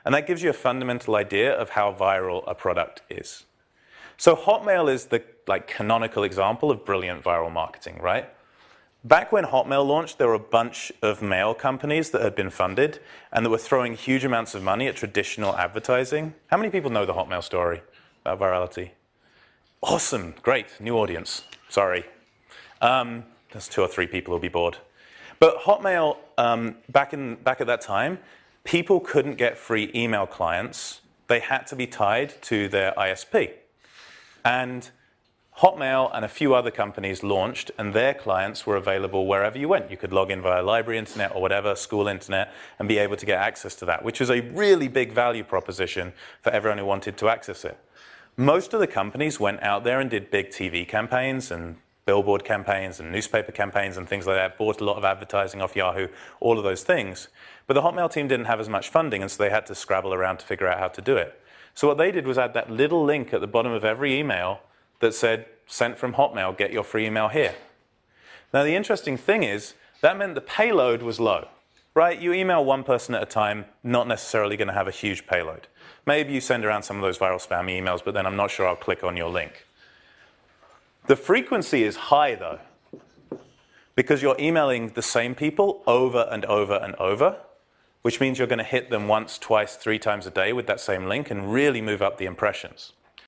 And that gives you a fundamental idea of how viral a product is. So Hotmail is the canonical example of brilliant viral marketing, right? Back when Hotmail launched, there were a bunch of mail companies that had been funded and that were throwing huge amounts of money at traditional advertising. How many people know the Hotmail story about virality? Awesome, great, new audience. Sorry. There's 2 or 3 people who'll be bored. But Hotmail, back at that time, people couldn't get free email clients. They had to be tied to their ISP. And Hotmail and a few other companies launched, and their clients were available wherever you went. You could log in via library internet or whatever, school internet, and be able to get access to that, which was a really big value proposition for everyone who wanted to access it. Most of the companies went out there and did big TV campaigns and billboard campaigns and newspaper campaigns and things like that, bought a lot of advertising off Yahoo, all of those things. But the Hotmail team didn't have as much funding, and so they had to scrabble around to figure out how to do it. So what they did was add that little link at the bottom of every email that said, sent from Hotmail, get your free email here. Now, the interesting thing is, that meant the payload was low, right? You email one person at a time, not necessarily going to have a huge payload. Maybe you send around some of those viral spam emails, but then I'm not sure I'll click on your link. The frequency is high, though, because you're emailing the same people over and over and over, which means you're going to hit them once, twice, 3 times a day with that same link and really move up the impressions.